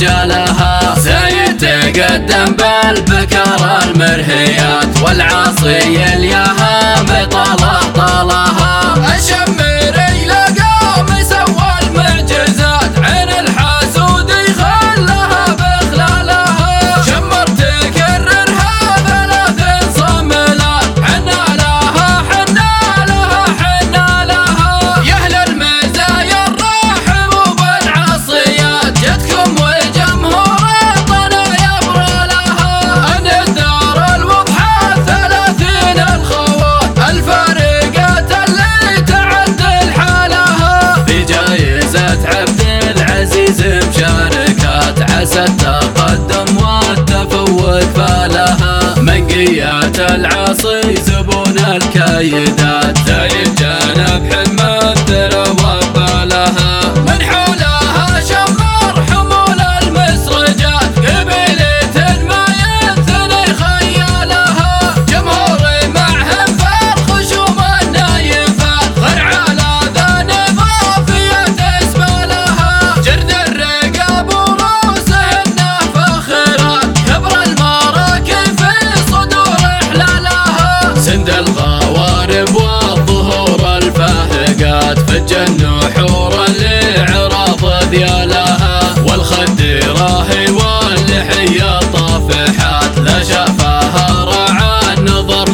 رجالها. زايد تقدم بالبكر المرهيات والعاصي اليهام طاله طالها. الشمري لقى مسوى المعجزات عين الحاسود يخلها بخلالها. شمر تكررها ثلاث صملات حنا لها حنا لها حنا لها. يا اهل المزايا الرحب بالعصيات جتكم والجمهور طنا يبرى لها. ان الدار الوضحى 30 الخوات الفارقات اللي تعدل حالها. بجايزة عبد العزيز مشاركات عسى التقدم والتفوق فالها. منقيات العاصي زبون الكايدات زايد جانب حمد ثروى بالها. من حولها شمر حمول المسرجات قبيلة ما ينثني خيالها. جمهوري معهم في الخشوم النايفات غير على ذا نظافية اسبالها. جرد الرقاب وروسهن فخرات كبر المراكب في صدور احلالها. سند الغوارب والظهور الفاهقات فجن حور لعراض ذيالها. والخد راهي واللحية طافحات لا شافها رعى النظر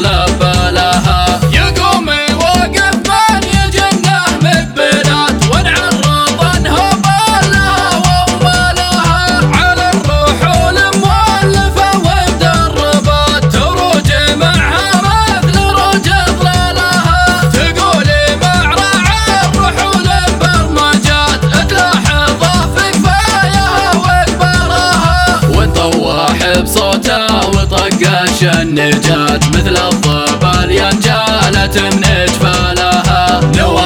لبالها. يقوم يوقف من يجنه مقبلات ونعرض انهب لها وامالها. على الرحول مولفة ومدربات تروج معها مثل روج ظلالها. تقولي مع راعي الرحول برمجات تلاحظه في كفايها واقبالها. وطواح بصوته وطقش النجات مثل الضبال ينجالت من جفالها.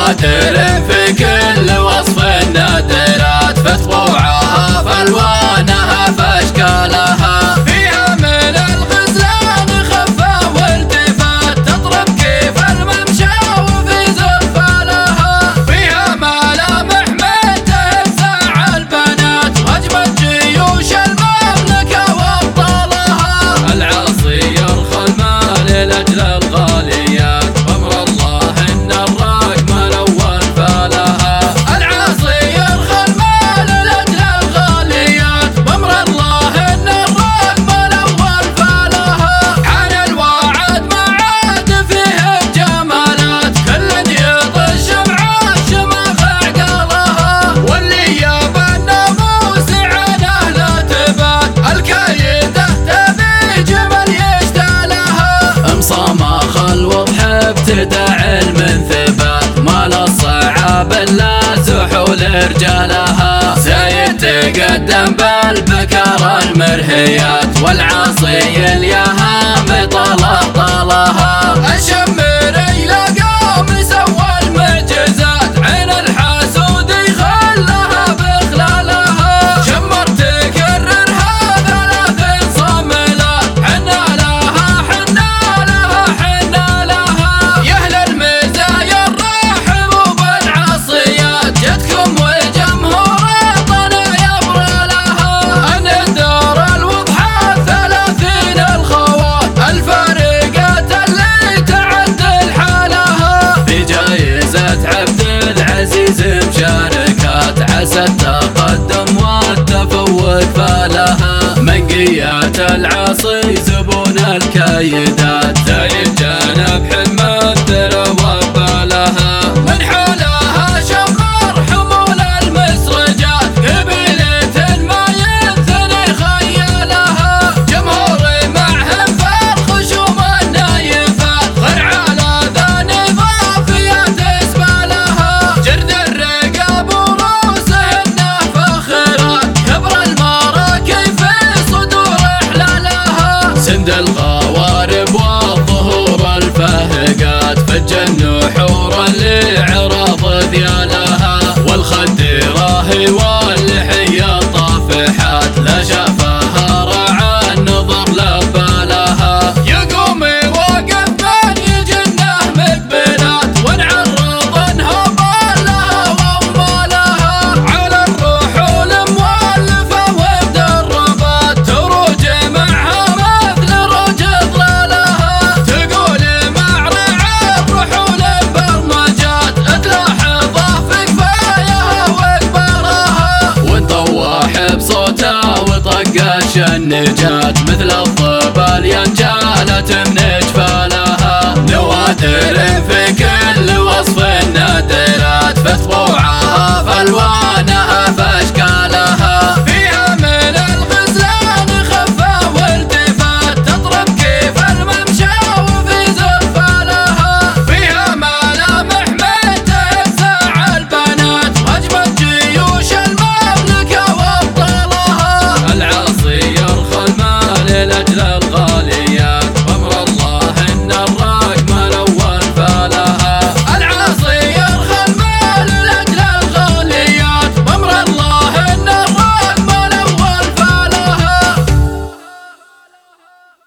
نوادر في كل وصف نادرات فتقوعها فالوانها فاشكالها. فيها من الغزلان خفة والتفات تضرب كيف الممشى وفي زرفالها. فيها ملامح من تهزع البنات واجمل جيوش المملكة وابطالها. العاصي يرخى المال لاجل الغاليات بامر الله ان الرقم الاول فالها. العاصي يرخى المال لاجل الغاليات بامر الله ان الرقم الاول فالها. حان الوعد ما عاد فيه الجمالات كل يطش مع الشمخ عقالها. واللي يابى الناموس عنه لا تبات الكايده تبي جمل يشتالها. مصامخ الوضح ابتدع من ثبات ما للصعاب الا زحول رجالها. زايد تقدم بالبكر المرهيات والعاصي اليهام طاله طالها. الشمري لقى مسوى المعجزات عين الحاسود يخلها بخلالها. شمر تكررها 3 صملات حنا لها حنا لها حنا لها. يا اهل المزايا الرحب بالعصيات جتكم والجمهور طنا يبرى لها. ان الدار الوضحى 30 الخوات الفارقات اللي تعدل حالها. بجايزة عبد العزيز مشاركات عسى التقدم والتفوق فالها. منقيات العاصي زبون الكايدات زايد جانب حمد ثروى بالها. من حولها شمر حمول المسرجات قبيلة ما ينثني خيالها. جمهوري معهم في الخشوم النايفات غير على ذا نظافية اسبالها. جرد الرقاب وروسهن فخرات كبر المراكب في صدور احلالها. سند الغوارب والظهور خش النجاة مثل الظبال ينجح